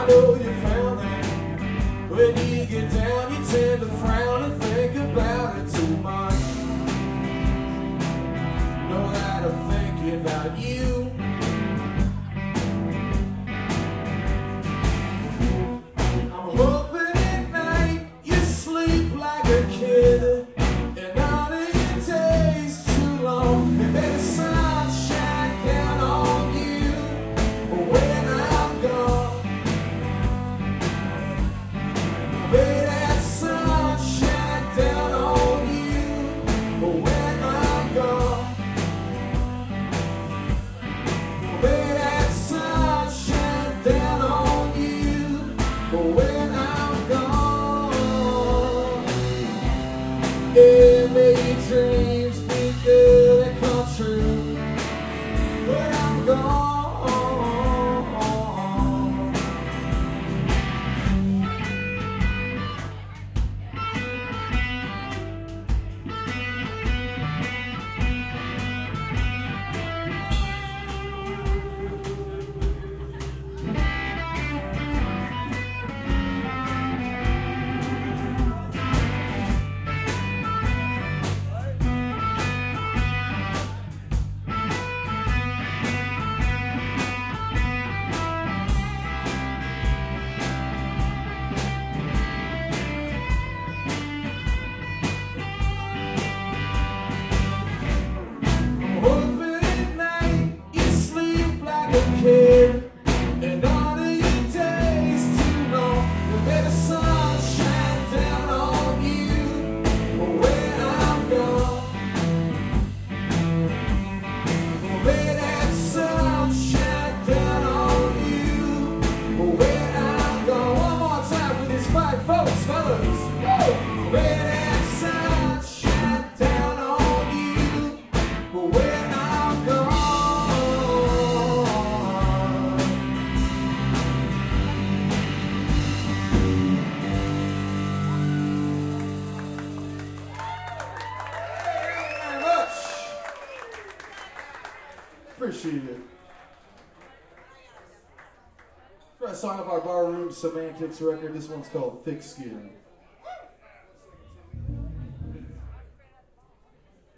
know you found it. When you get down, you tend to frown and think about it too much. Know that I'm thinking about you. I'm hoping at night you sleep like a kid, and none of your days too long. And then the sun shine down on you when I'm gone. May that sun shine down on you when I'm gone. May that sun shine down on you when I'm gone. Yeah, may your dreams be good and come true when I'm gone. And all of your days too long. And may the sun shine down on you when I'm gone. May that sun shine down on you when I'm gone. One more time for these fine folks, fellas. Woo! May that sun shine down on you when I'm gone. Appreciate it. We're going to sign off our Barroom Semantics record. This one's called Thick Skin.